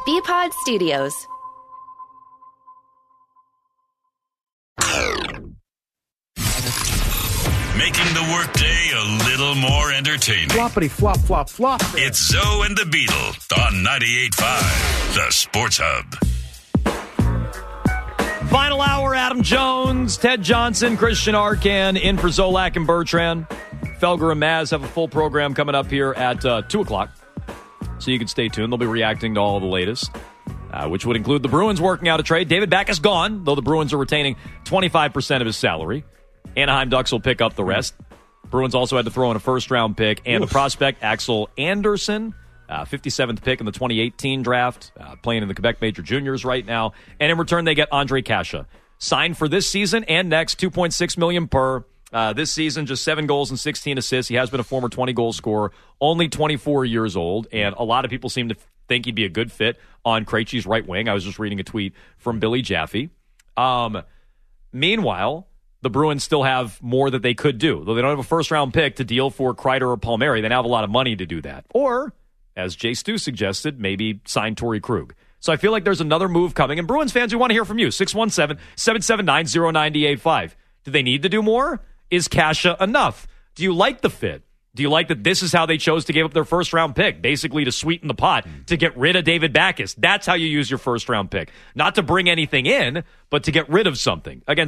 BPod Studios. Making the workday a little more entertaining. Floppity flop, flop, flop. It's Zoe and the Beetle on 98.5, the Sports Hub. Final hour, Adam Jones, Ted Johnson, Christian Arcan, in for Zolak and Bertrand. Felger and Maz have a full program coming up here at 2 o'clock, so you can stay tuned. They'll be reacting to all the latest, which would include the Bruins working out a trade. David Backes gone, though the Bruins are retaining 25% of his salary. Anaheim Ducks will pick up the rest. Bruins also had to throw in a first-round pick and a prospect, Axel Anderson, 57th pick in the 2018 draft, playing in the Quebec Major Juniors right now. And in return, they get Andre Kasha. Signed for this season and next, $2.6 million per. This season, just 7 goals and 16 assists. He has been a former 20-goal scorer, only 24 years old, and a lot of people seem to think he'd be a good fit on Krejci's right wing. I was just reading a tweet from Billy Jaffe. Meanwhile, the Bruins still have more that they could do. Though they don't have a first-round pick to deal for Kreider or Palmieri, they now have a lot of money to do that. Or, as Jay Stu suggested, maybe sign Torrey Krug. So I feel like there's another move coming. And Bruins fans, we want to hear from you. 617-779-0985. Do they need to do more? Is Kasha enough? Do you like the fit? Do you like that this is how they chose to give up their first-round pick, basically to sweeten the pot, to get rid of David Backes? That's how you use your first-round pick. Not to bring anything in, but to get rid of something. Again,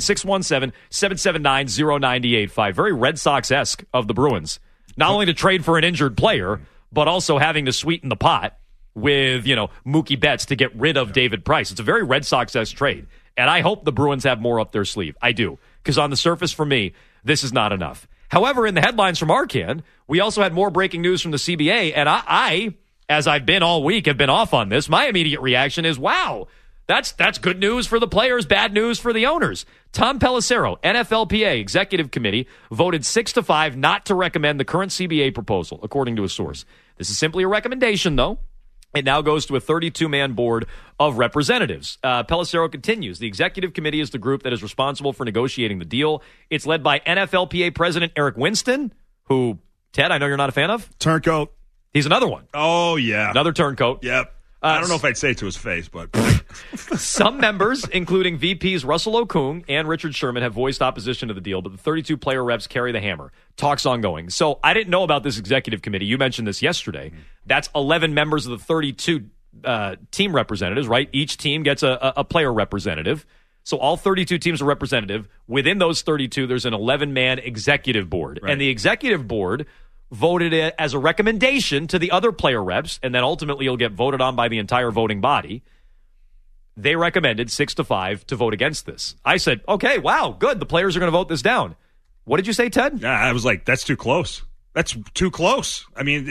617-779-0985. Very Red Sox-esque of the Bruins. Not only to trade for an injured player, but also having to sweeten the pot with, Mookie Betts to get rid of David Price. It's a very Red Sox-esque trade. And I hope the Bruins have more up their sleeve. I do. Because on the surface, for me, this is not enough. However, in the headlines from Arcan, we also had more breaking news from the CBA, and I, as I've been all week, have been off on this. My immediate reaction is, wow, that's good news for the players, bad news for the owners. Tom Pelissero, NFLPA Executive Committee, voted 6-5 not to recommend the current CBA proposal, according to a source. This is simply a recommendation, though. It now goes to a 32-man board of representatives. Pelissero continues. The executive committee is the group that is responsible for negotiating the deal. It's led by NFLPA President Eric Winston, who, Ted, I know you're not a fan of. Turncoat. He's another one. Oh, yeah. Another turncoat. Yep. I don't know if I'd say it to his face, but... Some members, including VPs Russell Okung and Richard Sherman, have voiced opposition to the deal, but the 32 player reps carry the hammer. Talks ongoing. So I didn't know about this executive committee. You mentioned this yesterday. That's 11 members of the 32 team representatives, right? Each team gets a player representative. So all 32 teams are representative. Within those 32, there's an 11-man executive board. Right. And the executive board voted it as a recommendation to the other player reps, and then ultimately it'll get voted on by the entire voting body. They recommended 6-5 to vote against this. I said, okay, wow, good. The players are going to vote this down. What did you say, Ted? Yeah, I was like, that's too close. That's too close. I mean,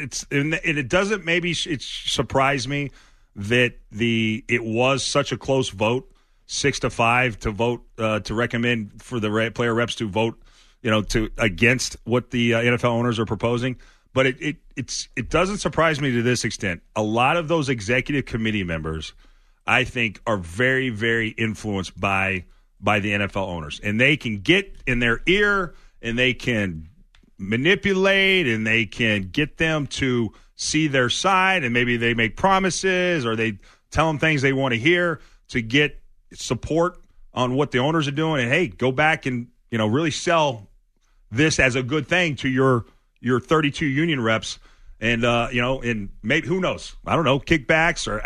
it doesn't maybe it surprise me that it was such a close vote, 6-5 to vote to recommend for the player reps to vote, to against what the NFL owners are proposing. But it doesn't surprise me to this extent. A lot of those executive committee members, I think, are very, very influenced by the NFL owners. And they can get in their ear and they can manipulate and they can get them to see their side, and maybe they make promises or they tell them things they want to hear to get support on what the owners are doing. And, hey, go back and, really sell this as a good thing to your 32 union reps. And, and maybe, who knows? I don't know, kickbacks or,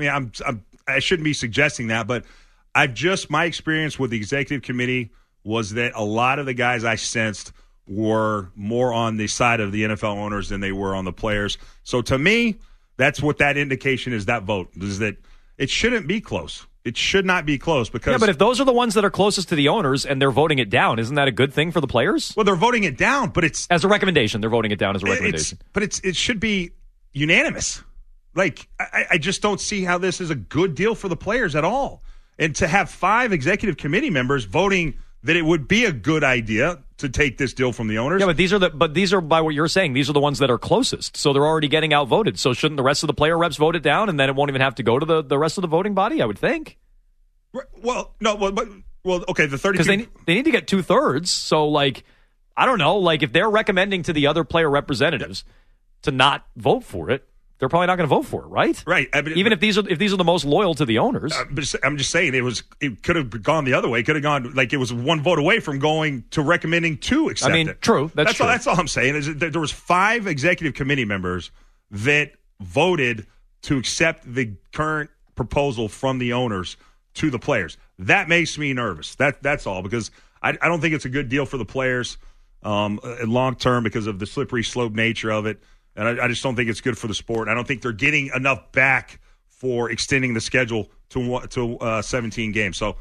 I shouldn't be suggesting that, but my experience with the executive committee was that a lot of the guys I sensed were more on the side of the NFL owners than they were on the players. So to me, that's what that indication is, that vote, is that it shouldn't be close. It should not be close because... Yeah, but if those are the ones that are closest to the owners and they're voting it down, isn't that a good thing for the players? Well, they're voting it down, but it's... As a recommendation. They're voting it down as a recommendation. It should be unanimous. Like, I just don't see how this is a good deal for the players at all. And to have 5 executive committee members voting that it would be a good idea to take this deal from the owners. Yeah, but these are by what you're saying, these are the ones that are closest. So they're already getting outvoted. So shouldn't the rest of the player reps vote it down, and then it won't even have to go to the rest of the voting body, I would think? Well, no, well, okay, the 32... Because they need to get 2/3. So, I don't know, if they're recommending to the other player representatives to not vote for it, they're probably not going to vote for it, right? Right. I mean, even if these are the most loyal to the owners. But I'm just saying it could have gone the other way. It could have gone like it was one vote away from going to recommending to accept it. True. That's true. That's all I'm saying is that there was 5 executive committee members that voted to accept the current proposal from the owners to the players. That makes me nervous. That's all, because I don't think it's a good deal for the players long term because of the slippery slope nature of it. And I just don't think it's good for the sport. I don't think they're getting enough back for extending the schedule to 17 games. So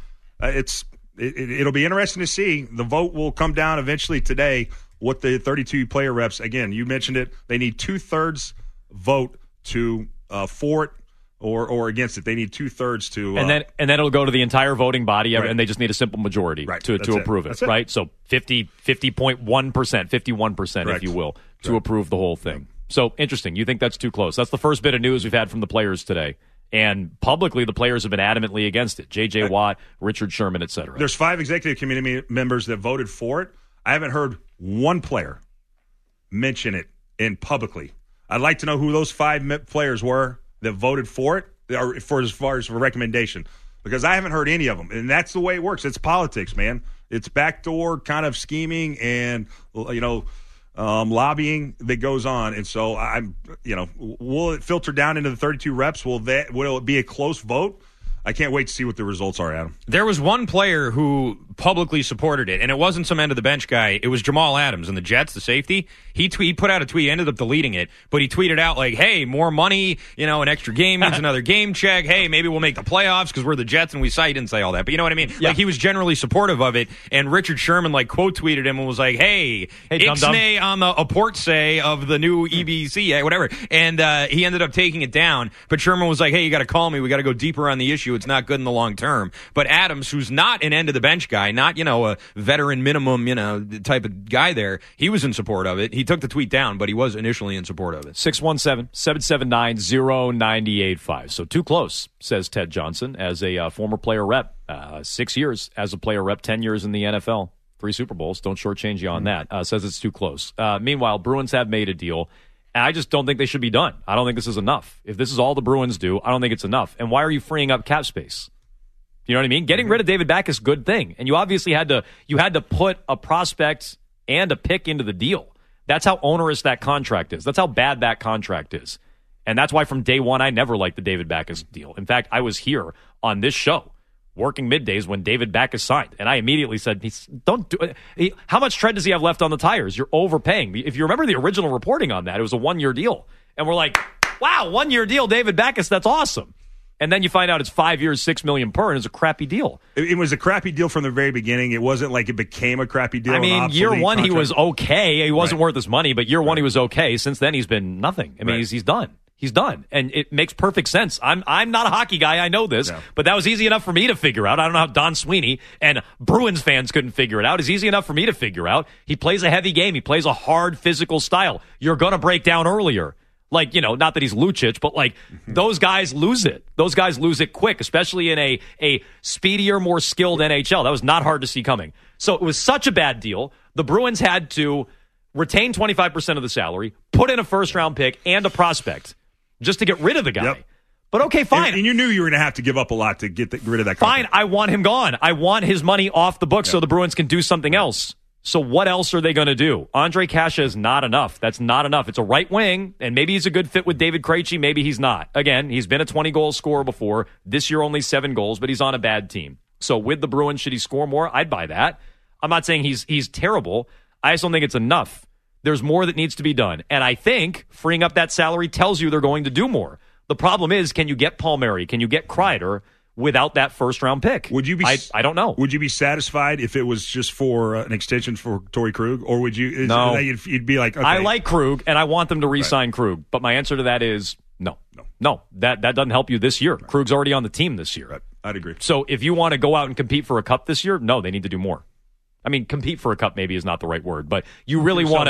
it'll be interesting to see. The vote will come down eventually today. What the 32 player reps, again, you mentioned it, they need 2/3 vote to for it or against it. They need 2/3 to and then it'll go to the entire voting body, right. and they just need a simple majority to approve it. That's it. Right? So 50.1%, 51%, Correct. if you will, to approve the whole thing. So interesting. You think that's too close? That's the first bit of news we've had from the players today. And publicly, the players have been adamantly against it. J.J. Watt, Richard Sherman, et cetera. There's 5 executive committee members that voted for it. I haven't heard one player mention it publicly. I'd like to know who those 5 players were that voted for it, or as far as for recommendation, because I haven't heard any of them. And that's the way it works. It's politics, man. It's backdoor kind of scheming and, lobbying that goes on. And so will it filter down into the 32 reps? Will it be a close vote? I can't wait to see what the results are, Adam. There was one player who publicly supported it, and it wasn't some end-of-the-bench guy. It was Jamal Adams in the Jets, the safety. He put out a tweet, ended up deleting it, but he tweeted out, like, hey, more money, an extra game means another game check. Hey, maybe we'll make the playoffs because we're the Jets, and he didn't say all that, but you know what I mean? Yeah. Like, he was generally supportive of it, and Richard Sherman, quote tweeted him and was like, hey Ixnay on the apport say of the new EBC, whatever. And he ended up taking it down, but Sherman was like, hey, you got to call me. We got to go deeper on the issue. It's not good in the long term. But Adams, who's not an end-of-the-bench guy, not, a veteran minimum, type of guy there, he was in support of it. He took the tweet down, but he was initially in support of it. 617-779-0985. So too close, says Ted Johnson, as a former player rep. 6 years as a player rep, 10 years in the NFL, 3 Super Bowls. Don't shortchange you on that. Says it's too close. Meanwhile, Bruins have made a deal. And I just don't think they should be done. I don't think this is enough. If this is all the Bruins do, I don't think it's enough. And why are you freeing up cap space? You know what I mean? Getting rid of David Backes is a good thing. And you obviously had to put a prospect and a pick into the deal. That's how onerous that contract is. That's how bad that contract is. And that's why from day one, I never liked the David Backes deal. In fact, I was here on this show working middays when David Backes signed. And I immediately said, don't do it. How much tread does he have left on the tires? You're overpaying. If you remember the original reporting on that, it was a 1-year deal. And we're like, wow, 1-year deal, David Backes, that's awesome. And then you find out it's 5 years, $6 million per, and it's a crappy deal. It was a crappy deal from the very beginning. It wasn't like it became a crappy deal. I mean, year one contract. He was okay. He wasn't worth his money, but year one he was okay. Since then he's been nothing. I mean, he's done. He's done. And it makes perfect sense. I'm not a hockey guy. I know this. Yeah. But that was easy enough for me to figure out. I don't know how Don Sweeney and Bruins fans couldn't figure it out. It's easy enough for me to figure out. He plays a heavy game. He plays a hard physical style. You're going to break down earlier. Like, not that he's Lucic, but those guys lose it. Those guys lose it quick, especially in a speedier, more skilled NHL. That was not hard to see coming. So it was such a bad deal. The Bruins had to retain 25% of the salary, put in a first-round pick and a prospect just to get rid of the guy. Yep. But okay, fine. And you knew you were going to have to give up a lot to get rid of that contract. Fine, I want him gone. I want his money off the books so the Bruins can do something else. So what else are they going to do? Andre Kasha is not enough. That's not enough. It's a right wing, and maybe he's a good fit with David Krejci. Maybe he's not. Again, he's been a 20-goal scorer before. This year only 7 goals, but he's on a bad team. So with the Bruins, should he score more? I'd buy that. I'm not saying he's terrible. I just don't think it's enough. There's more that needs to be done. And I think freeing up that salary tells you they're going to do more. The problem is, can you get Palmieri? Can you get Kreider without that first-round pick? Would you be? I don't know. Would you be satisfied if it was just for an extension for Torrey Krug? Or would you? No. You'd be like, okay. I like Krug, and I want them to re-sign Krug. But my answer to that is no. That doesn't help you this year. Right. Krug's already on the team this year. Right. I'd agree. So if you want to go out and compete for a cup this year, no, they need to do more. I mean, compete for a cup maybe is not the right word, but you really want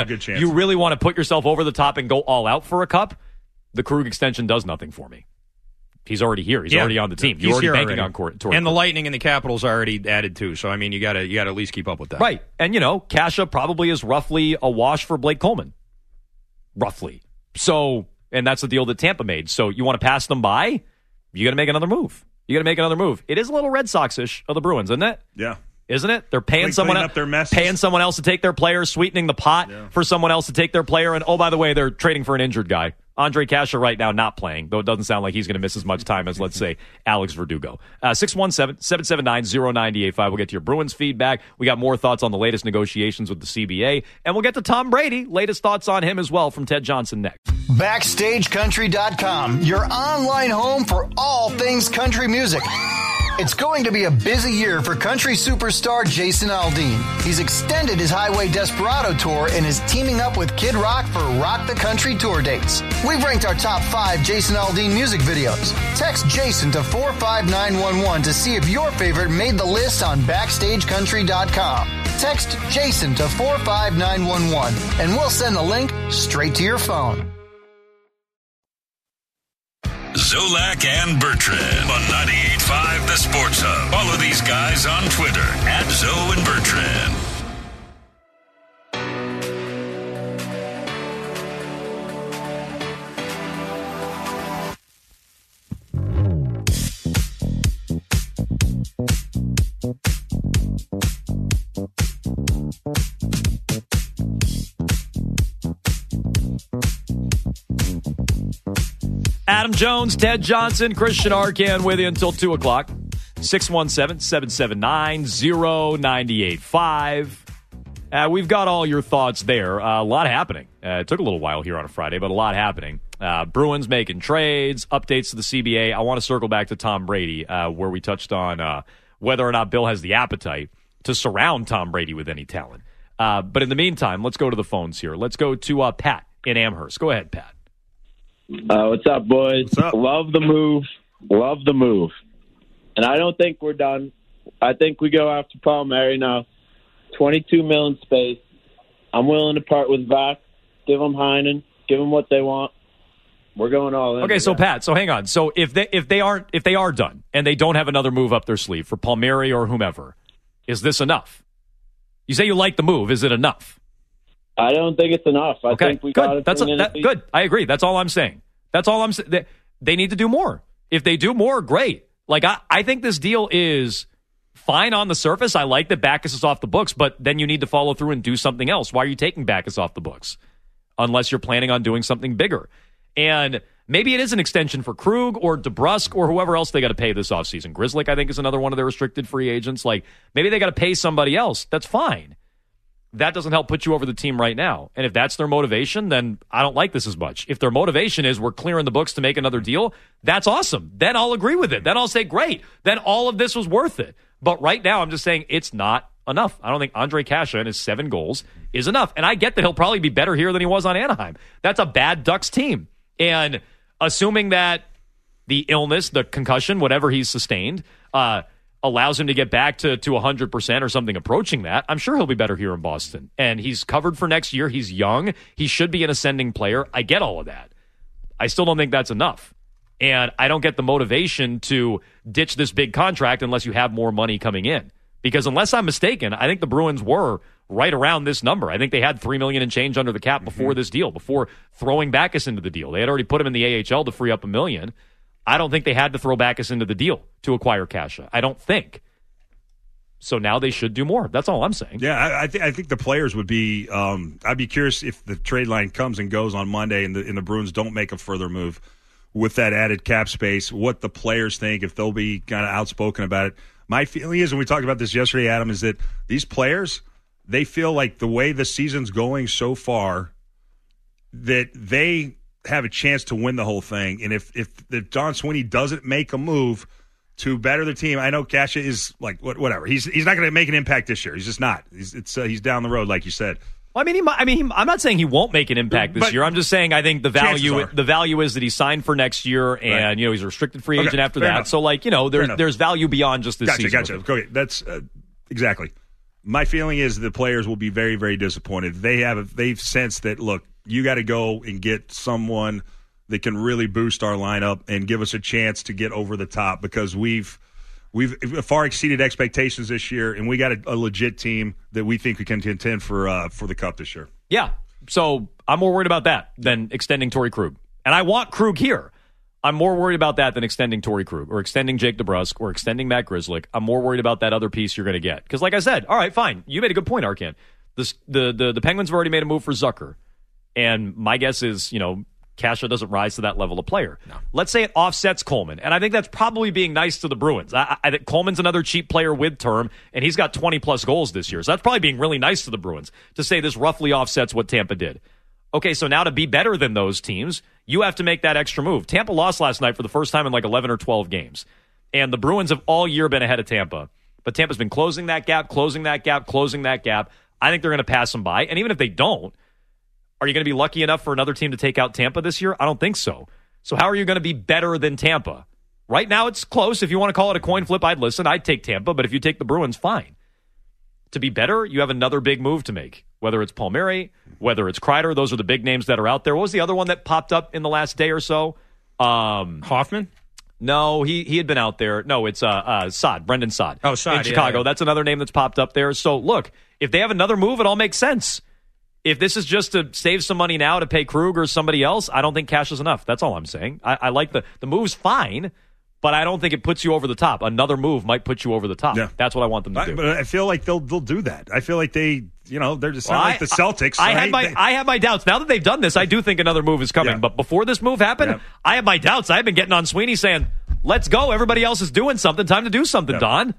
to put yourself over the top and go all out for a cup. The Krug extension does nothing for me. He's already here. He's already on the team. You're already banking on court. And the Lightning and the Capitals are already added too. So I mean, you got to at least keep up with that, right? And Kasha probably is roughly a wash for Blake Coleman, roughly. So and that's the deal that Tampa made. So you want to pass them by? You got to make another move. It is a little Red Sox-ish of the Bruins, isn't it? Yeah. Isn't it? They're paying someone else to take their player, sweetening the pot for someone else to take their player. And, oh, by the way, they're trading for an injured guy. Andre Kasha right now not playing, though it doesn't sound like he's going to miss as much time as, let's say, Alex Verdugo. 617-779-0985. We'll get to your Bruins feedback. We got more thoughts on the latest negotiations with the CBA. And we'll get to Tom Brady. Latest thoughts on him as well from Ted Johnson next. BackstageCountry.com, your online home for all things country music. It's going to be a busy year for country superstar Jason Aldean. He's extended his Highway Desperado tour and is teaming up with Kid Rock for Rock the Country tour dates. We've ranked our top 5 Jason Aldean music videos. Text Jason to 45911 to see if your favorite made the list on BackstageCountry.com. Text Jason to 45911 and we'll send the link straight to your phone. Zolak and Bertrand on 98.5 The Sports Hub. Follow these guys on Twitter at Zo and Bertrand. Adam Jones, Ted Johnson, Christian Arcand with you until 2 o'clock. 617-779-0985. We've got all your thoughts there. A lot happening. It took a little while here on a Friday, but a lot happening. Bruins making trades, updates to the CBA. I want to circle back to Tom Brady, where we touched on whether or not Bill has the appetite to surround Tom Brady with any talent. But in the meantime, let's go to the phones here. Let's go to Pat in Amherst. Go ahead, Pat. What's up, boys? What's up? Love the move. And I don't think we're done. I think we go after Palmieri now. $22 million space. I'm willing to part with Vac. Give them Heinen. Give them what they want. We're going all in. Okay, so Pat, so hang on. So if they are done and they don't have another move up their sleeve for Palmieri or whomever, is this enough? You say you like the move. Is it enough? I don't think it's enough. I think we got to good. I agree. That's all I'm saying. They need to do more. If they do more, great. Like I think this deal is fine on the surface. I like that Backes is off the books, but then you need to follow through and do something else. Why are you taking Backes off the books? Unless you're planning on doing something bigger. And maybe it is an extension for Krug or DeBrusk or whoever else they got to pay this offseason. Grzelcyk, I think, is another one of their restricted free agents. Like, maybe they got to pay somebody else. That's fine. That doesn't help put you over the team right now. And if that's their motivation, then I don't like this as much. If their motivation is we're clearing the books to make another deal, that's awesome. Then I'll agree with it. Then I'll say, great. Then all of this was worth it. But right now, I'm just saying it's not enough. I don't think Andre Kasha and his 7 goals is enough. And I get that he'll probably be better here than he was on Anaheim. That's a bad Ducks team. And assuming that the illness, the concussion, whatever he's sustained, allows him to get back to 100% or something approaching that, I'm sure he'll be better here in Boston. And he's covered for next year. He's young. He should be an ascending player. I get all of that. I still don't think that's enough. And I don't get the motivation to ditch this big contract unless you have more money coming in. Because unless I'm mistaken, I think the Bruins were right around this number. I think they had $3 million and change under the cap before this deal, before throwing Backes into the deal. They had already put him in the AHL to free up $1 million. I don't think they had to throw Backes into the deal to acquire Kasha. I don't think. So now they should do more. That's all I'm saying. Yeah, I think the players would be I'd be curious if the trade line comes and goes on Monday and the Bruins don't make a further move with that added cap space, what the players think, if they'll be kind of outspoken about it. My feeling is, and we talked about this yesterday, Adam, is that these players, they feel like the way the season's going so far, that they have a chance to win the whole thing. And if Don Sweeney doesn't make a move to better the team, I know Kasha is like whatever. He's not going to make an impact this year. He's just not. He's down the road, like you said. Well, I'm not saying he won't make an impact this year. I'm just saying I think the value is that he signed for next year, and he's a restricted free agent after that. Enough. So there's value beyond just this season. Gotcha. Okay, that's exactly. My feeling is the players will be very, very disappointed. They've sensed that. Look, you got to go and get someone that can really boost our lineup and give us a chance to get over the top, because we've far exceeded expectations this year, and we got a legit team that we think we can contend for the Cup this year. Yeah, so I'm more worried about that than extending Torrey Krug. And I want Krug here. I'm more worried about that than extending Torrey Krug or extending Jake DeBrusk or extending Matt Grzelcyk. I'm more worried about that other piece you're going to get. Because like I said, all right, fine. You made a good point, Arcand. The Penguins have already made a move for Zucker. And my guess is, Kasha doesn't rise to that level of player. No. Let's say it offsets Coleman. And I think that's probably being nice to the Bruins. I think Coleman's another cheap player with term, and he's got 20-plus goals this year. So that's probably being really nice to the Bruins to say this roughly offsets what Tampa did. Okay, so now to be better than those teams, you have to make that extra move. Tampa lost last night for the first time in like 11 or 12 games. And the Bruins have all year been ahead of Tampa. But Tampa's been closing that gap. I think they're going to pass them by. And even if they don't, are you going to be lucky enough for another team to take out Tampa this year? I don't think so. So how are you going to be better than Tampa? Right now it's close. If you want to call it a coin flip, I'd listen. I'd take Tampa. But if you take the Bruins, fine. To be better, you have another big move to make. Whether it's Palmieri, whether it's Kreider, those are the big names that are out there. What was the other one that popped up in the last day or so? Hoffman? No, he had been out there. No, it's Saad, Brendan Saad. Oh, Saad, in Chicago. Yeah. That's another name that's popped up there. So, look, if they have another move, it all makes sense. If this is just to save some money now to pay Krug or somebody else, I don't think cash is enough. That's all I'm saying. I like the move's fine, but I don't think it puts you over the top. Another move might put you over the top. Yeah. That's what I want them to do. But I feel like they'll do that. I feel like they're just like the Celtics. I had my doubts. Now that they've done this, I do think another move is coming. Yeah. But before this move happened, I had my doubts. I've been getting on Sweeney saying, let's go. Everybody else is doing something. Time to do something, Don.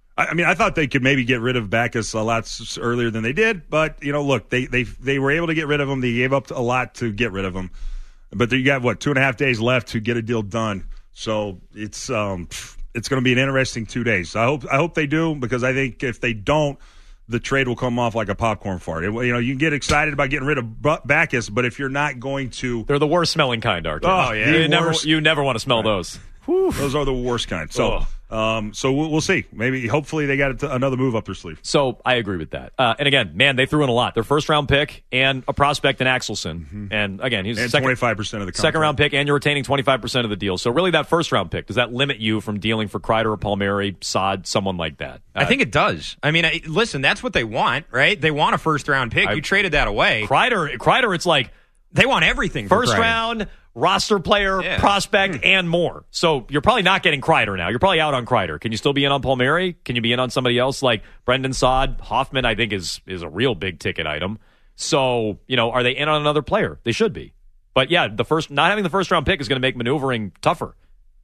I thought they could maybe get rid of Backes a lot earlier than they did. But, look, they were able to get rid of him. They gave up a lot to get rid of him. But you got, 2.5 days left to get a deal done. So it's going to be an interesting 2 days. I hope they do, because I think if they don't, the trade will come off like a popcorn fart. You can get excited about getting rid of Backes, but if you're not going to, they're the worst smelling kind, Arthur. Oh yeah, you never want to smell those. Whew. Those are the worst kind. So, so we'll see. Hopefully they got another move up their sleeve. So I agree with that. And again, man, they threw in a lot. Their first round pick and a prospect in Axelson. Mm-hmm. And again, he's 25% of the contract. Second round pick, and you're retaining 25% of the deal. So really, that first round pick, does that limit you from dealing for Kreider or Palmieri, Saad, someone like that? I think it does. Listen, that's what they want, right? They want a first round pick. You traded that away. Kreider, it's like they want everything. First round, roster player, prospect, and more. So you're probably not getting Kreider now. You're probably out on Kreider. Can you still be in on Palmieri? Can you be in on somebody else like Brendan Saad? Hoffman, I think, is a real big ticket item. So, are they in on another player? They should be. But yeah, not having the first round pick is going to make maneuvering tougher.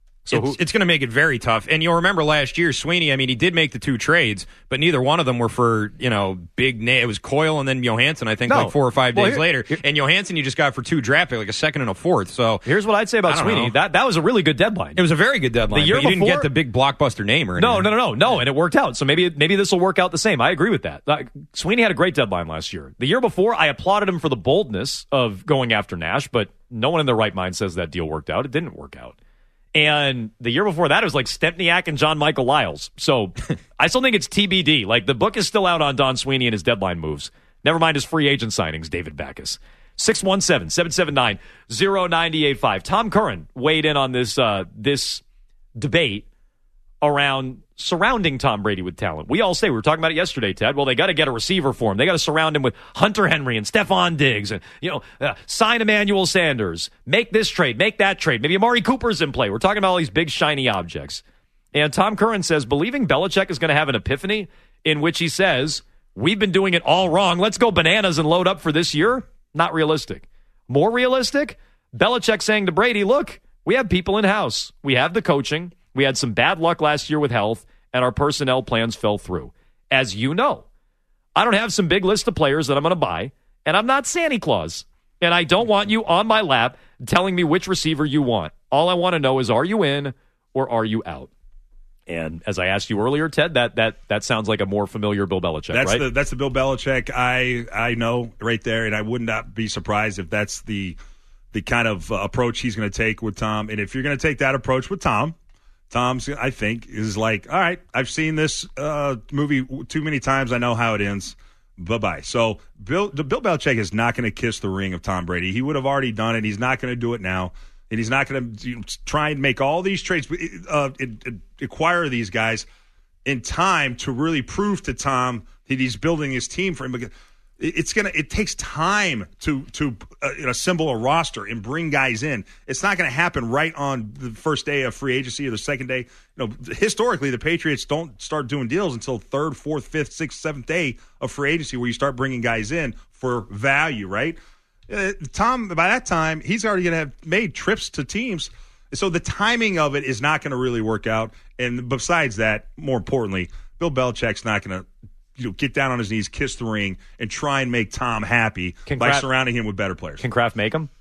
So it's going to make it very tough. And you'll remember last year, Sweeney, he did make the two trades, but neither one of them were for, big name. It was Coyle and then Johansson, I think, 4 or 5 days later. And Johansson you just got for 2 draft picks, like a second and a fourth. So here's what I'd say about Sweeney. That was a really good deadline. It was a very good deadline. The year but you didn't get the big blockbuster name or anything. No, and it worked out. So maybe this will work out the same. I agree with that. Sweeney had a great deadline last year. The year before, I applauded him for the boldness of going after Nash, but no one in their right mind says that deal worked out. It didn't work out. And the year before that, it was like Stempniak and John Michael Lyles. So I still think it's TBD. Like, the book is still out on Don Sweeney and his deadline moves. Never mind his free agent signings, David Backes. 617-779-0985. Tom Curran weighed in on this debate surrounding Tom Brady with talent. We all say, we were talking about it yesterday, Ted, well, they got to get a receiver for him. They got to surround him with Hunter Henry and Stephon Diggs and, sign Emmanuel Sanders, make this trade, make that trade. Maybe Amari Cooper's in play. We're talking about all these big, shiny objects. And Tom Curran says, believing Belichick is going to have an epiphany in which he says, we've been doing it all wrong. Let's go bananas and load up for this year. Not realistic. More realistic? Belichick saying to Brady, look, we have people in-house. We have the coaching. We had some bad luck last year with health, and our personnel plans fell through. As you know, I don't have some big list of players that I'm going to buy, and I'm not Santa Claus. And I don't want you on my lap telling me which receiver you want. All I want to know is, are you in or are you out? And as I asked you earlier, Ted, that sounds like a more familiar Bill Belichick, right? That's the Bill Belichick I know right there, and I would not be surprised if that's the kind of approach he's going to take with Tom. And if you're going to take that approach with Tom's, I think, is like, all right, I've seen this movie too many times. I know how it ends. Bye-bye. So Bill Belichick is not going to kiss the ring of Tom Brady. He would have already done it. He's not going to do it now. And he's not going to try and make all these trades, acquire these guys in time to really prove to Tom that he's building his team for him. it takes time to assemble a roster and bring guys in. It's not going to happen right on the first day of free agency or the second day. Historically, the Patriots don't start doing deals until third, fourth, fifth, sixth, seventh day of free agency, where you start bringing guys in for value, right? Tom, by that time, he's already going to have made trips to teams. So the timing of it is not going to really work out. And besides that, more importantly, Bill Belichick's not going to get down on his knees, kiss the ring, and try and make Tom happy by surrounding him with better players. Can Kraft make him?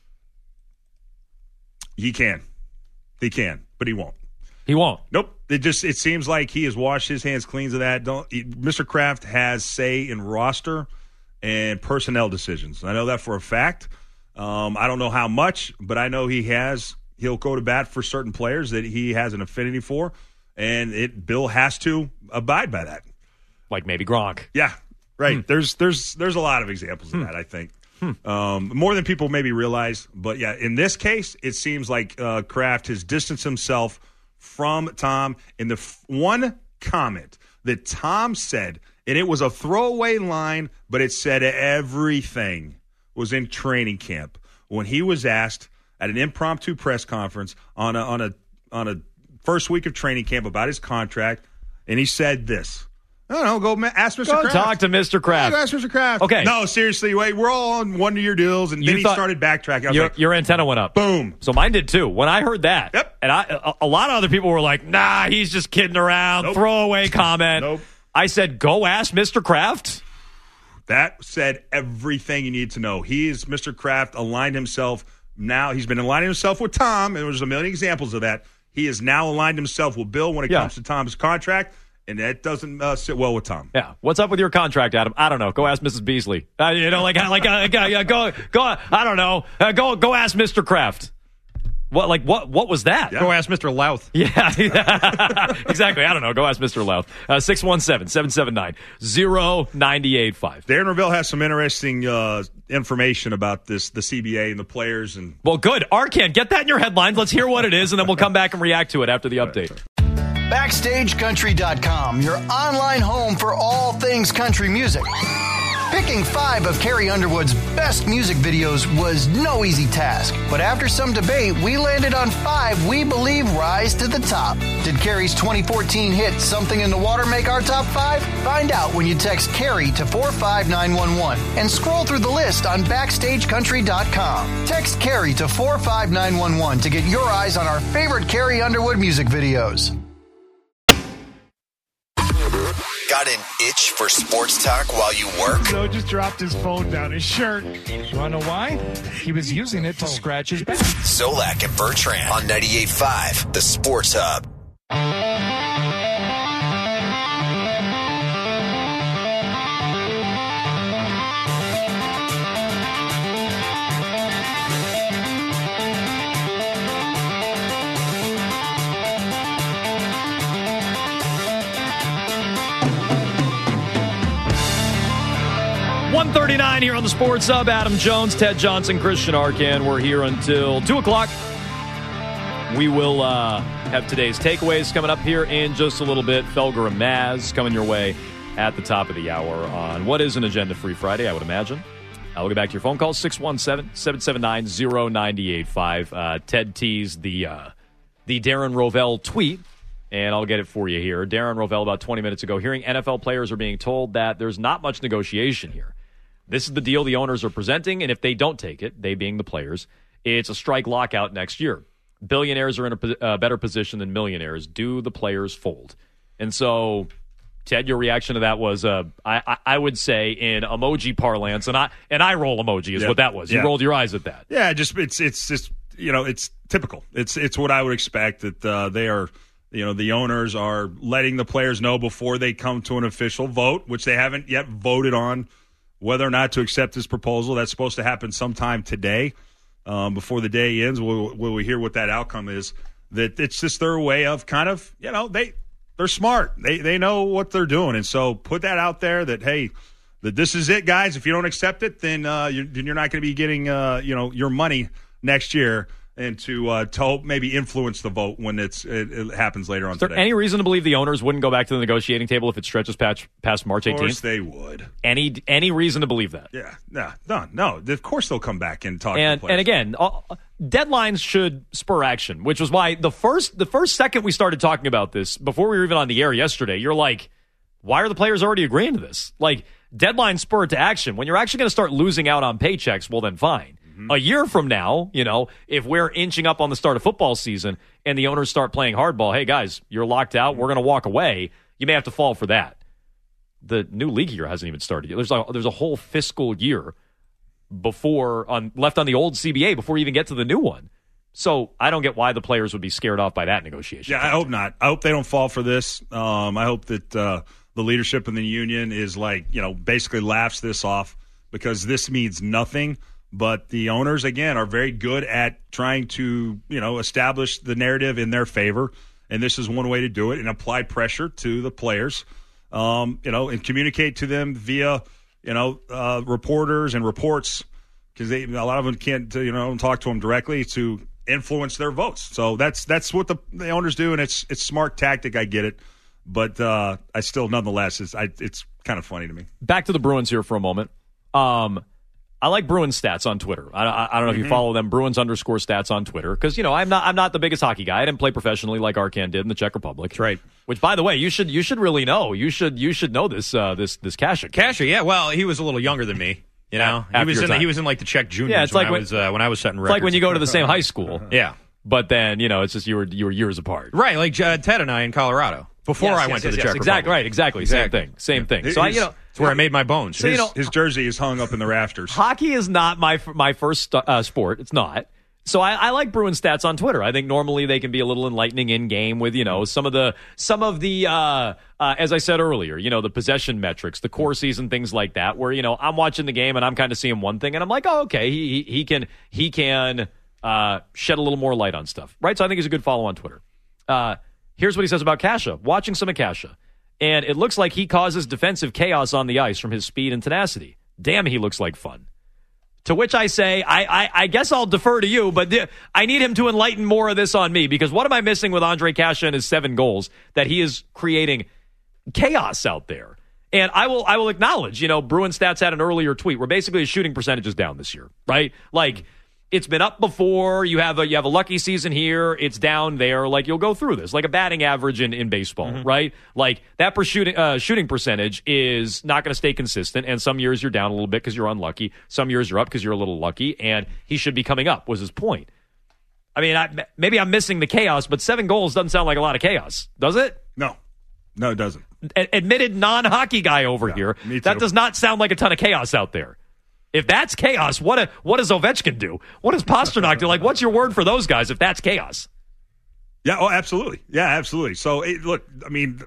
He can, but he won't. He won't. Nope. It seems like he has washed his hands clean of that. Mr. Kraft has say in roster and personnel decisions. I know that for a fact. I don't know how much, but I know he'll go to bat for certain players that he has an affinity for, and Bill has to abide by that. Like maybe Gronk. Yeah, right. There's a lot of examples of that, I think. More than people maybe realize. But, yeah, in this case, it seems like Kraft has distanced himself from Tom. In the one comment that Tom said, and it was a throwaway line, but it said everything, was in training camp when he was asked at an impromptu press conference on a first week of training camp about his contract, and he said this. No, go ask Mr. Kraft. Talk to Mr. Kraft. Go ask Mr. Kraft. Okay. No, seriously, wait, we're all on one-year deals, and then he started backtracking. I was your antenna went up. Boom. So mine did too. When I heard that, yep. And a lot of other people were like, nah, he's just kidding around, nope. Throwaway comment. Nope. I said, go ask Mr. Kraft. That said everything you need to know. Mr. Kraft aligned himself. Now he's been aligning himself with Tom, and there's a million examples of that. He has now aligned himself with Bill when it comes to Tom's contract. And that doesn't sit well with Tom. Yeah. What's up with your contract, Adam? I don't know. Go ask Mrs. Beasley. Go. I don't know. Go ask Mr. Kraft. What was that? Yeah. Go ask Mr. Louth. Yeah. Exactly. I don't know. Go ask Mr. Louth. 617-779-0985. Darren Rovell has some interesting information about the CBA and the players. Well, good. Arcan, get that in your headlines. Let's hear what it is, and then we'll come back and react to it after the update. BackstageCountry.com, your online home for all things country music. Picking 5 of Carrie Underwood's best music videos was no easy task, but after some debate, we landed on 5 we believe rise to the top. Did Carrie's 2014 hit Something in the Water make our top 5? Find out when you text Carrie to 45911 and scroll through the list on BackstageCountry.com. Text Carrie to 45911 to get your eyes on our favorite Carrie Underwood music videos. Got an itch for sports talk while you work? Joe just dropped his phone down his shirt. You want to know why? He was using it to scratch his back. Zolak and Bertrand on 98.5, the Sports Hub. 1:39 here on the Sports Hub. Adam Jones, Ted Johnson, Christian Arcan. We're here until 2 o'clock. We will have today's takeaways coming up here in just a little bit. Felger and Maz coming your way at the top of the hour on what is an agenda-free Friday, I would imagine. We'll get back to your phone calls, 617-779-0985. Ted teased the Darren Rovell tweet, and I'll get it for you here. Darren Rovell, about 20 minutes ago, hearing NFL players are being told that there's not much negotiation here. This is the deal the owners are presenting, and if they don't take it, they being the players, it's a strike lockout next year. Billionaires are in a better position than millionaires. Do the players fold? And so, Ted, your reaction to that was, I would say, in emoji parlance, and I roll emoji is what that was. You rolled your eyes at that. Yeah, it's just it's typical. It's what I would expect that they are. The owners are letting the players know before they come to an official vote, which they haven't yet voted on whether or not to accept this proposal. That's supposed to happen sometime today. Before the day ends, will we hear what that outcome is? That it's just their way of kind of, they're smart. They know what they're doing. And so put that out there that, hey, that this is it, guys. If you don't accept it, then you're not going to be getting, your money next year. and to help maybe influence the vote when it happens later on today. Is there any reason to believe the owners wouldn't go back to the negotiating table if it stretches past March 18th? Of course they would. Any reason to believe that? Yeah. No. Of course they'll come back and talk to the players. And again, deadlines should spur action, which was why the first second we started talking about this, before we were even on the air yesterday, you're like, why are the players already agreeing to this? Like, deadline spur to action. When you're actually going to start losing out on paychecks, well, then fine. A year from now, if we're inching up on the start of football season and the owners start playing hardball, hey, guys, you're locked out, we're going to walk away, you may have to fall for that. The new league year hasn't even started yet. There's a whole fiscal year left on the old CBA before you even get to the new one. So I don't get why the players would be scared off by that negotiation. Yeah, I hope not. I hope they don't fall for this. I hope that the leadership in the union is basically laughs this off, because this means nothing. But the owners, again, are very good at trying to, establish the narrative in their favor. And this is one way to do it, and apply pressure to the players, and communicate to them via, reporters and reports, because a lot of them can't, talk to them directly to influence their votes. So that's what the owners do, and it's smart tactic. I get it. But I still, nonetheless, it's kind of funny to me. Back to the Bruins here for a moment. I like Bruins stats on Twitter. I don't know if you follow them, Bruins_stats on Twitter, because I'm not the biggest hockey guy. I didn't play professionally like Arkan did in the Czech Republic. That's right. Which, by the way, you should really know. You should know this Kasha. Kasha, yeah. Well, he was a little younger than me. He was in like the Czech juniors. Yeah, it's like when I was setting records. It's like when you go to the same high school. Yeah. But then it's just you were years apart. Right, like Ted and I in Colorado. Before I went to the Czech Republic. Exactly. Same thing. So it's where I made my bones. So, his jersey is hung up in the rafters. Hockey is not my first sport. It's not. So I like Bruin stats on Twitter. I think normally they can be a little enlightening in game with some of the as I said earlier, the possession metrics, the core season, things like that. Where I'm watching the game and I'm kind of seeing one thing and I'm like, oh, okay, he can shed a little more light on stuff, right? So I think he's a good follow on Twitter. Here's what he says about Kasha. Watching some of Kasha, and it looks like he causes defensive chaos on the ice from his speed and tenacity. Damn, he looks like fun. To which I say, I guess I'll defer to you, but I need him to enlighten more of this on me, because what am I missing with Ondrej Kasha and his 7 goals that he is creating chaos out there? And I will acknowledge, Bruin Stats had an earlier tweet where basically his shooting percentage is down this year, right? Like, it's been up before. You have a lucky season here. It's down there. Like, you'll go through this, like a batting average in baseball, right? Like, that shooting percentage is not going to stay consistent. And some years you're down a little bit because you're unlucky. Some years you're up because you're a little lucky. And he should be coming up, was his point. I mean, maybe I'm missing the chaos, but 7 goals doesn't sound like a lot of chaos, does it? No, it doesn't. Admitted non-hockey guy over here. That does not sound like a ton of chaos out there. If that's chaos, what does Ovechkin do? What does Pasternak do? Like, what's your word for those guys if that's chaos? Yeah, absolutely. Yeah, absolutely. So, look, I mean,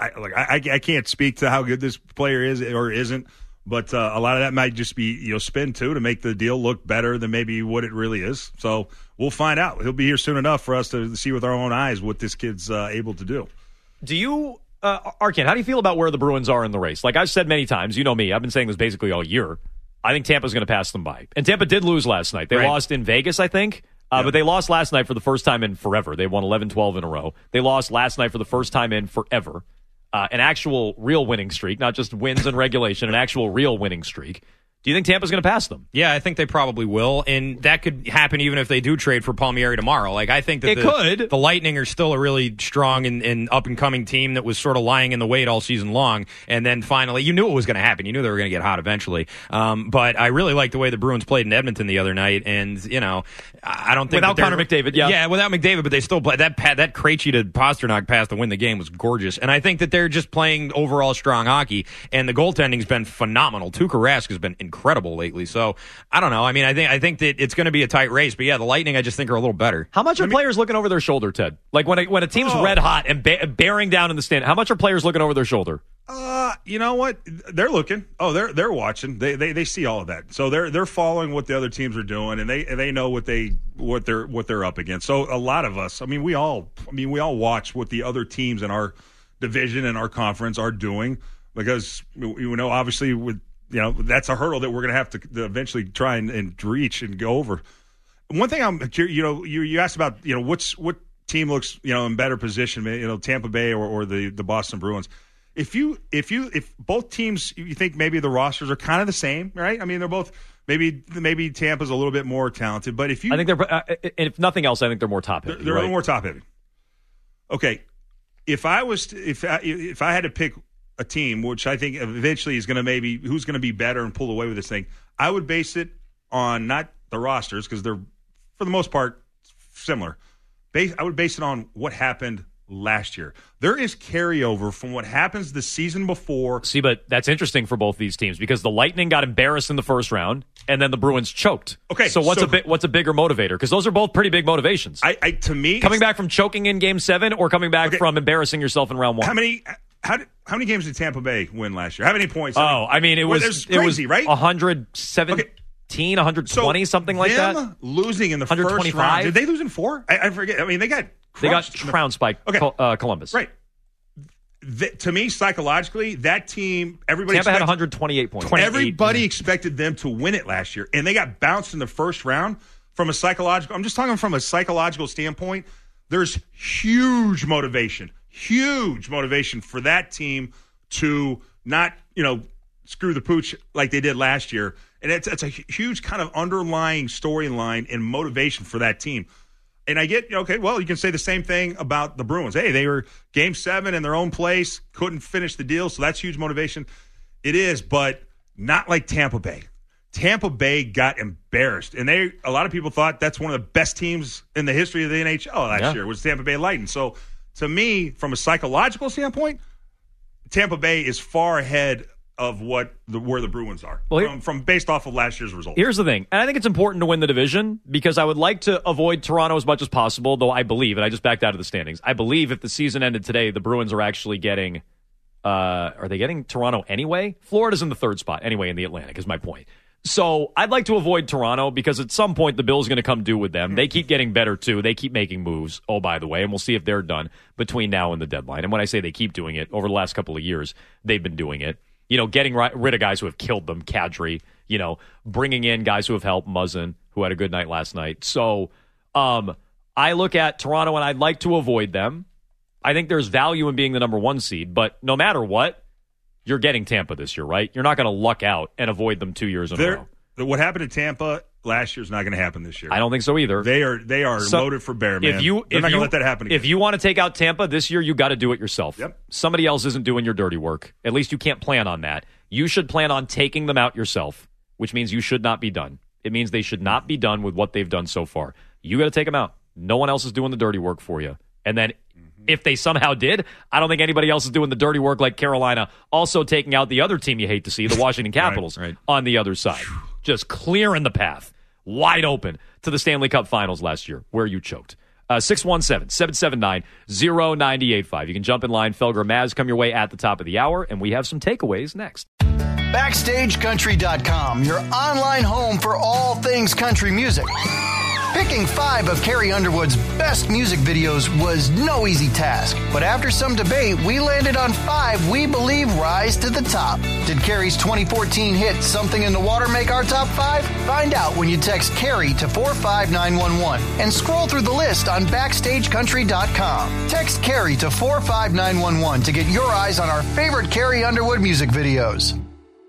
I can't speak to how good this player is or isn't, but a lot of that might just be spin too to make the deal look better than maybe what it really is. So we'll find out. He'll be here soon enough for us to see with our own eyes what this kid's able to do. Do you, Arkan, how do you feel about where the Bruins are in the race? Like I've said many times, you know me, I've been saying this basically all year. I think Tampa's going to pass them by. And Tampa did lose last night. They lost in Vegas, I think. But they lost last night for the first time in forever. They won 11-12 in a row. They lost last night for the first time in forever. An actual real winning streak, not just wins in regulation, an actual real winning streak. Do you think Tampa's going to pass them? Yeah, I think they probably will, and that could happen even if they do trade for Palmieri tomorrow. Like, I think that the Lightning are still a really strong and up-and-coming team that was sort of lying in the wait all season long, and then finally, you knew it was going to happen. You knew they were going to get hot eventually. But I really liked the way the Bruins played in Edmonton the other night, and, I don't think without Connor McDavid, Yeah, without McDavid, but they still play. That Krejci to Pasternak pass to win the game was gorgeous, and I think that they're just playing overall strong hockey, and the goaltending's been phenomenal. Tuukka Rask has been incredible lately. So I don't know. I mean, I think that it's going to be a tight race. But yeah, the Lightning I just think are a little better. How much are players looking over their shoulder, Ted? Like when a team's red hot and bearing down in the stand, how much are players looking over their shoulder? You know what? They're looking. Oh, they're watching. They see all of that. So they're following what the other teams are doing, and they know what they're up against. So a lot of us, we all watch what the other teams in our division and our conference are doing, because obviously with that's a hurdle that we're going to have to eventually try and reach and go over. one thing I'm curious, you asked about, what team looks, in better position, Tampa Bay or the Boston Bruins. If both teams, you think maybe the rosters are kind of the same, right? I mean, they're both maybe Tampa's a little bit more talented, but I think they're, if nothing else, I think they're more top heavy. They're a little more top heavy. Okay, if I had to pick a team, which I think eventually is going to who's going to be better and pull away with this thing, I would base it on not the rosters because they're for the most part similar. I would base it on what happened last year. There is carryover from what happens the season before. See, but that's interesting for both these teams because the Lightning got embarrassed in the first round, and then the Bruins choked. Okay, so what's a bigger motivator? Because those are both pretty big motivations. To me, coming back from choking in Game 7 or coming back from embarrassing yourself in round 1. How many games did Tampa Bay win last year? How many points? It was crazy, right? 117, 120, something like that. Losing in the first round. Did they lose in 4? I forget. I mean, they got trounced by Columbus. Right. To me, psychologically, that team, Tampa had 128 points. Everybody expected them to win it last year, and they got bounced in the first round. I'm just talking from a psychological standpoint. There's huge motivation for that team to not, screw the pooch like they did last year. And it's a huge kind of underlying storyline and motivation for that team. And I get, you can say the same thing about the Bruins. Hey, they were Game 7 in their own place, couldn't finish the deal, so that's huge motivation. It is, but not like Tampa Bay. Tampa Bay got embarrassed, and a lot of people thought that's one of the best teams in the history of the NHL last year was Tampa Bay Lightning. So to me, from a psychological standpoint, Tampa Bay is far ahead of where the Bruins are from based off of last year's results. Here's the thing, and I think it's important to win the division because I would like to avoid Toronto as much as possible, though I believe, and I just backed out of the standings, I believe if the season ended today, the Bruins are actually getting are they getting Toronto anyway? Florida's in the 3rd spot anyway in the Atlantic is my point. So I'd like to avoid Toronto because at some point the Bills are going to come due with them. They keep getting better too. They keep making moves, by the way, and we'll see if they're done between now and the deadline. And when I say they keep doing it, over the last couple of years, they've been doing it. Getting rid of guys who have killed them, Kadri, bringing in guys who have helped, Muzzin, who had a good night last night. So I look at Toronto, and I'd like to avoid them. I think there's value in being the number 1 seed, but no matter what, you're getting Tampa this year, right? You're not going to luck out and avoid them 2 years in a row. What happened to Tampa last year is not going to happen this year. I don't think so either. They are loaded for bear, man. They're not going to let that happen again. If you want to take out Tampa this year, you got to do it yourself. Yep. Somebody else isn't doing your dirty work. At least you can't plan on that. You should plan on taking them out yourself, which means you should not be done. It means they should not be done with what they've done so far. You got to take them out. No one else is doing the dirty work for you. And then if they somehow did, I don't think anybody else is doing the dirty work like Carolina, also taking out the other team you hate to see, the Washington Capitals, right. on the other side. Just clearing the path, wide open to the Stanley Cup Finals last year, where you choked. 617-779-0985. You can jump in line. Felger Maz come your way at the top of the hour, and we have some takeaways next. BackstageCountry.com, your online home for all things country music. Picking 5 of Carrie Underwood's best music videos was no easy task, but after some debate, we landed on 5 we believe rise to the top. Did Carrie's 2014 hit Something in the Water make our top 5? Find out when you text Carrie to 45911 and scroll through the list on BackstageCountry.com. Text Carrie to 45911 to get your eyes on our favorite Carrie Underwood music videos.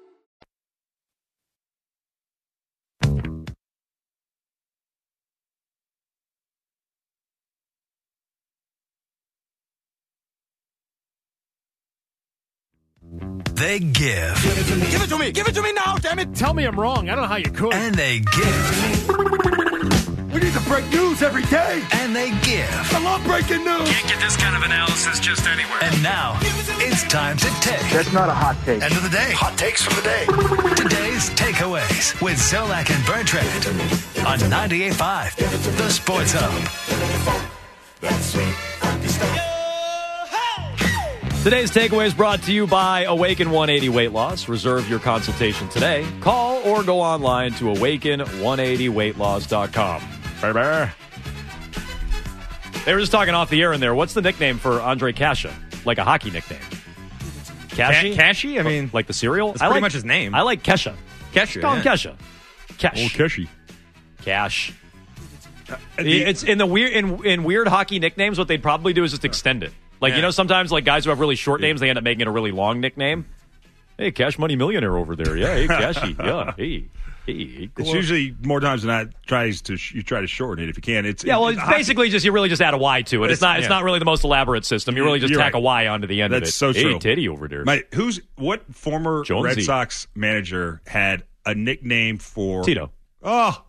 They give. Give it to me. Give it to me now, damn it. Tell me I'm wrong. I don't know how you could. And they give. We need to break news every day. And they give. I love breaking news. Can't get this kind of analysis just anywhere. And now, it's time to take. That's not a hot take. End of the day. Hot takes from the day. Today's takeaways with Zolak and Bertrand on 98.5, The Sports Hub. Today's takeaway is brought to you by Awaken 180 Weight Loss. Reserve your consultation today. Call or go online to awaken180weightloss.com. Baby. They were just talking off the air in there. What's the nickname for Andre Kasha? Like a hockey nickname. Kashi? Kashi? I mean, like the cereal? That's pretty much his name. I like Kesha. Kesha. Call him Kesha. Kesh. Old Keshy. Cash. It's in the weird hockey nicknames. What they'd probably do is just extend it. Like sometimes like guys who have really short names, they end up making it a really long nickname. Hey, Cash Money Millionaire over there. Yeah, hey, Cashy. Yeah, hey. It's usually more times than not you try to shorten it if you can. It's basically just you really just add a Y to it. It's not really the most elaborate system. You really just tack a Y onto the end of it. That's so true. Hey, Teddy over there. What former Jonesy. Red Sox manager had a nickname for Tito? Oh.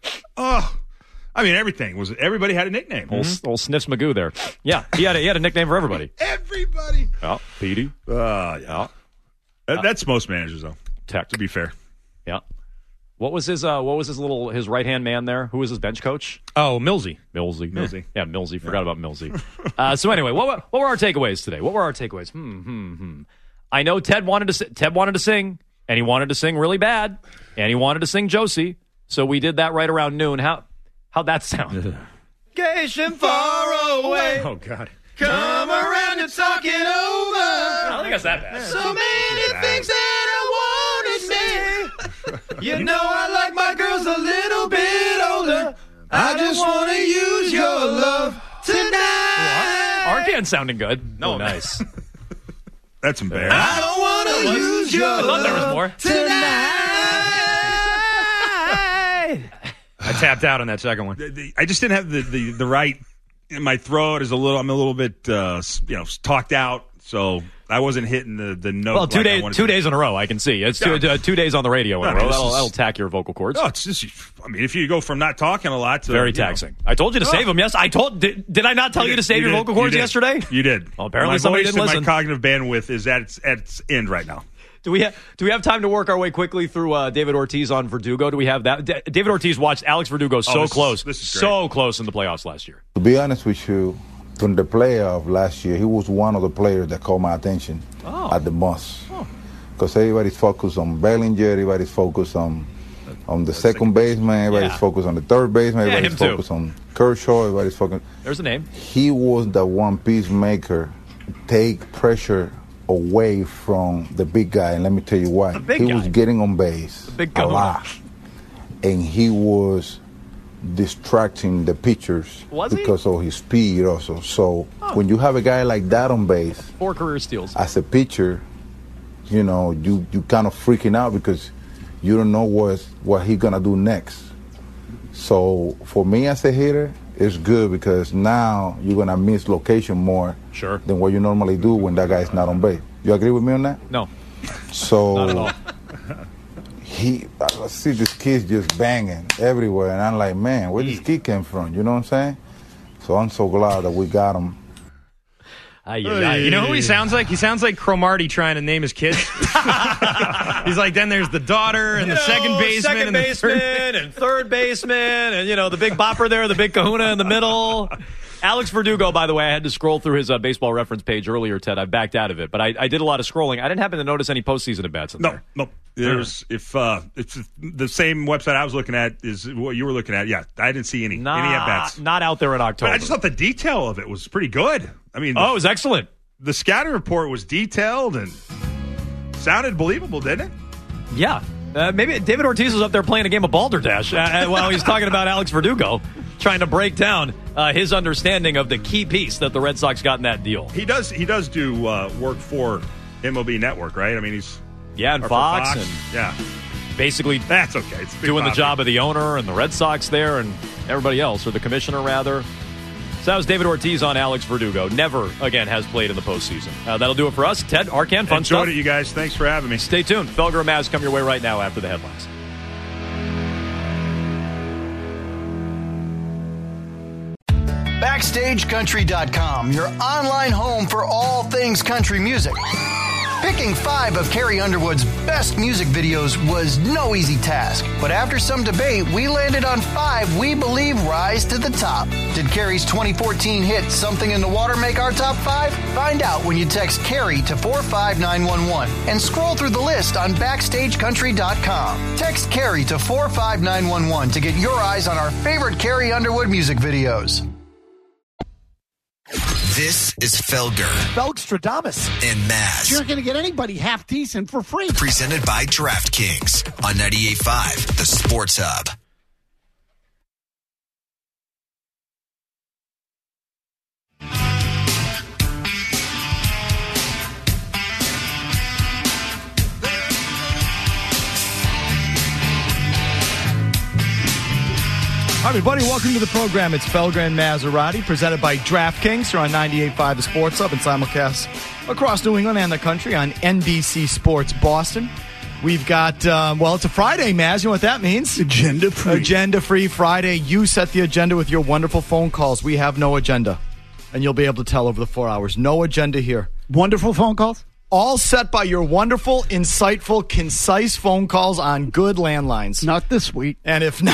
I mean, everybody had a nickname. Old Sniffs Magoo there. Yeah, he had a nickname for everybody. Everybody. Oh, Petey. Yeah. That's most managers though. Tech. To be fair. Yeah. What was his right hand man there? Who was his bench coach? Oh, Millsy. Millsy. Yeah, Millsy. Forgot about Millsy. So anyway, what were our takeaways today? What were our takeaways? I know Ted wanted to sing, and he wanted to sing really bad, and he wanted to sing Josie. So we did that right around noon. How'd that sound? Vacation far away. Oh God. Come around and talk it over. I don't think it's that bad. So many things that I want to say. You know I like my girls a little bit older. I just want to use your love tonight. Arcan sounding good. No, nice. That's embarrassing. I don't want to use your love there was more. tonight. I tapped out on that second one. I just didn't have the right. My throat is I'm a little bit talked out, so I wasn't hitting the note. Well, 2 days in a row, I can see. It's 2 days on the radio in a row. That'll tack your vocal cords. No, it's just. I mean, if you go from not talking a lot to very taxing. I told you to save them. Yes, I told. Did I not tell you to save your vocal cords yesterday? You did. Well, apparently somebody didn't listen. My cognitive bandwidth is at its end right now. Do we have time to work our way quickly through David Ortiz on Verdugo? Do we have that? David Ortiz watched Alex Verdugo close in the playoffs last year. To be honest with you, during the playoff last year, he was one of the players that caught my attention at the most. Because everybody's focused on Bellinger, everybody's focused on the second baseman, everybody's focused on the third baseman, everybody's focused on Kershaw, everybody's focused. There's a name. He was the one peacemaker, take pressure away from the big guy, and let me tell you why. He was getting on base a lot, and he was distracting the pitchers because of his speed also. So when you have a guy like that on base, 4 career steals as a pitcher, you kind of freaking out because you don't know what he's gonna do next. So for me as a hitter, it's good because now you're going to miss location more than what you normally do when that guy's not on base. You agree with me on that? No. So not at all. I see this kid just banging everywhere, and I'm like, man, where this kid came from? You know what I'm saying? So I'm so glad that we got him. You know who he sounds like? He sounds like Cromartie trying to name his kids. He's like, then there's the daughter and the second baseman and third baseman and, the big bopper there, the big kahuna in the middle. Alex Verdugo, by the way, I had to scroll through his baseball reference page earlier, Ted. I backed out of it, but I did a lot of scrolling. I didn't happen to notice any postseason at-bats in there. No. There's if the same website I was looking at is what you were looking at. Yeah, I didn't see any at-bats. Not out there in October. But I just thought the detail of it was pretty good. I mean, it was excellent. The scouting report was detailed and sounded believable, didn't it? Yeah. Maybe David Ortiz was up there playing a game of Balderdash while he's talking about Alex Verdugo, trying to break down his understanding of the key piece that the Red Sox got in that deal. He does do work for MLB Network, right? I mean, he's and Fox. And basically that's okay. It's doing the job of the owner and the Red Sox there and everybody else, or the commissioner rather. So that was David Ortiz on Alex Verdugo. Never again has played in the postseason. That'll do it for us. Ted, Arcan, fun stuff. Enjoyed it, you guys. Thanks for having me. Stay tuned. Felger and Maz come your way right now after the headlines. BackstageCountry.com, your online home for all things country music. Picking 5 of Carrie Underwood's best music videos was no easy task, but after some debate, we landed on 5 we believe rise to the top. Did Carrie's 2014 hit Something in the Water make our top 5? Find out when you text Carrie to 45911 and scroll through the list on BackstageCountry.com. Text Carrie to 45911 to get your eyes on our favorite Carrie Underwood music videos. This is Felger. Felgstradamus. And Maz. You're not going to get anybody half decent for free. Presented by DraftKings on 98.5, The Sports Hub. everybody. Welcome to the program. It's Felger and Maserati, presented by DraftKings. Here on 98.5 The Sports Hub and simulcast across New England and the country on NBC Sports Boston. We've got, it's a Friday, Maz. You know what that means? Agenda-free. Agenda-free Friday. You set the agenda with your wonderful phone calls. We have no agenda. And you'll be able to tell over the 4 hours. No agenda here. Wonderful phone calls? All set by your wonderful, insightful, concise phone calls on good landlines. Not this week. And if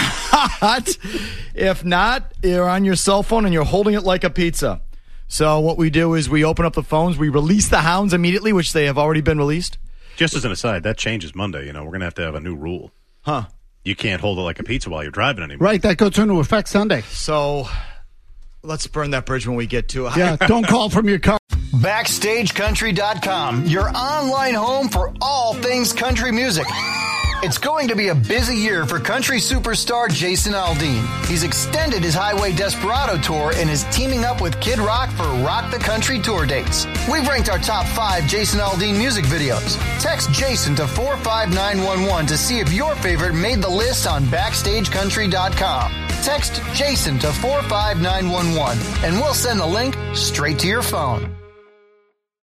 not, you're on your cell phone and you're holding it like a pizza. So what we do is we open up the phones, we release the hounds immediately, which they have already been released. Just as an aside, that changes Monday. You know, we're going to have a new rule. Huh. You can't hold it like a pizza while you're driving anymore. Right, that goes into effect Sunday. So let's burn that bridge when we get to it. Yeah, don't call from your car. BackstageCountry.com, your online home for all things country music. It's going to be a busy year for country superstar Jason Aldean. He's extended his Highway Desperado tour and is teaming up with Kid Rock for Rock the Country tour dates. We've ranked our top 5 Jason Aldean music videos. Text Jason to 45911 to see if your favorite made the list on BackstageCountry.com. Text Jason to 45911 and we'll send the link straight to your phone.